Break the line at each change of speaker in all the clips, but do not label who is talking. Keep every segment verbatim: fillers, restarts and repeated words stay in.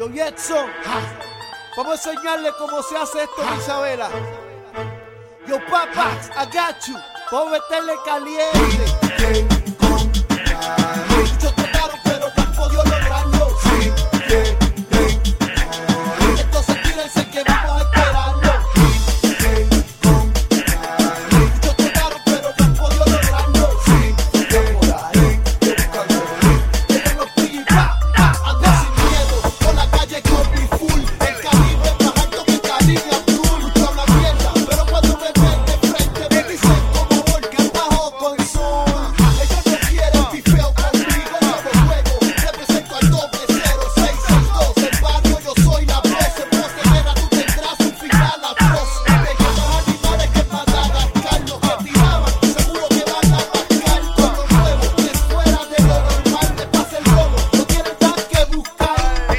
Yo, Jetson, vamos a enseñarle cómo se hace esto a Isabela. Yo, Papax, I got you. Vamos a meterle caliente. Muchos trataron, pero no han podido lograrlo. Entonces tírense que vamos a esperarlo. Muchos trataron, pero no han podido lograrlo. Tienen los pillos, pa, pa, anda sin miedo. Por la calle con mi full. El Caribe es más alto que el Caribe Abdul. Mucho habla mierda, pero cuando me ven de frente me dicen como volcán bajo con Zoom. Ellos no quieren pifeo conmigo, yo no juego. Represento al doble cero seis seis dos. El barrio yo soy la voz. En voz de guerra tú tendrás un final atroz. Pegué los animales que Madagascar los que tiraban. Seguro que van a mascar con lo nuevo. Que es fuera de lo normal. Te pasa el robo, no tienen más que buscar.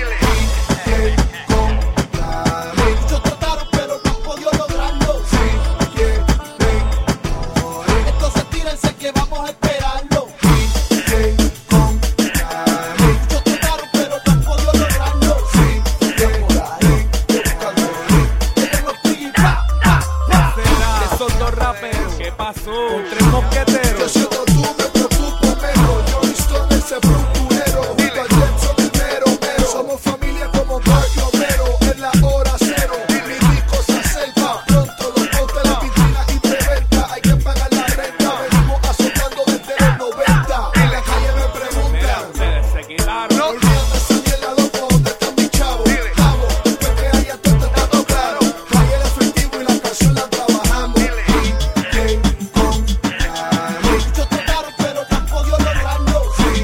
Muchos trataron, pero no han podido lograrlo. Entonces tírense que vamos a esperarlo. Muchos trataron, pero no han podido lograrlo. Tienen los pillos, pa, pa, pa.
Esos dos raperos, ¿qué pasó? Con tres mosqueteros.
Yo siendo tú me preocupo menos. Yo visto en ese procurero. Junto a Jetson el mero mero. Somos familia como Mark y Homero. En la hora cero mi disco se acerca. Pronto los postes, la piscina y preventa. Hay que pagar la renta. Venimos azotando desde los noventa. En la calle me
Mira,
preguntan:
ustedes se quitaron.
no olvídate esa mierda, loco, ¿dónde están mis chavos? Cabo, después que haya todo estado claro. Cae el efectivo y la canción la trabajamos.
Muchos trataron, pero no han podido lograrlo.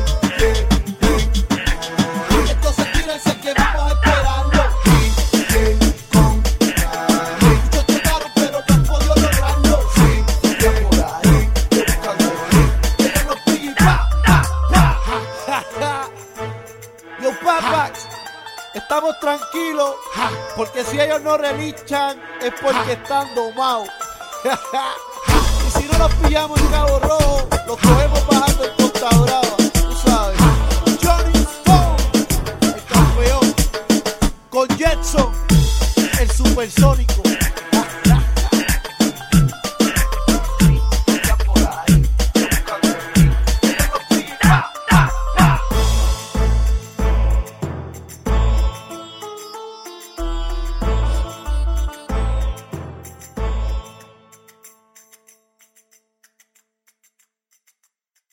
Entonces tírense que vamos a esperarlo. Muchos trataron, pero no han podido lograrlo. Tienen los pillos, pa, pa, pa. Yo, Papax, estamos tranquilos, porque si ellos no relichan es porque están domados. Y si no los pillamos en Cabo Rojo, los cogemos bajando el Costa Brava.